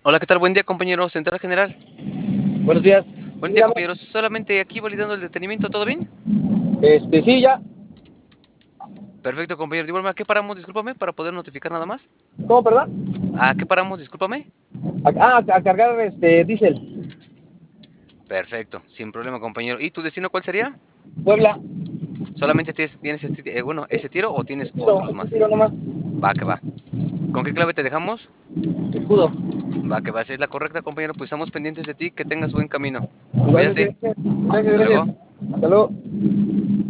Hola, ¿qué tal? Buen día, compañero. Central General. Buenos días. Buen día, Dígame. compañeros. Solamente aquí validando el detenimiento, ¿todo bien? Sí, ya. Perfecto, compañero. De igual manera, ¿a qué paramos? Discúlpame, para poder notificar nada más. ¿Cómo, perdón? ¿A qué paramos? Discúlpame. A cargar diésel. Perfecto, sin problema, compañero. ¿Y tu destino cuál sería? Puebla. ¿Solamente tienes ese tiro o tienes otros Un más? tiro nomás. Va, que va. ¿Con qué clave te dejamos? Escudo. Va, que va. Si es la correcta, compañero, pues estamos pendientes de ti. Que tengas buen camino. Igualmente, Cuídate. gracias. Gracias, Hasta gracias. luego. Hasta luego.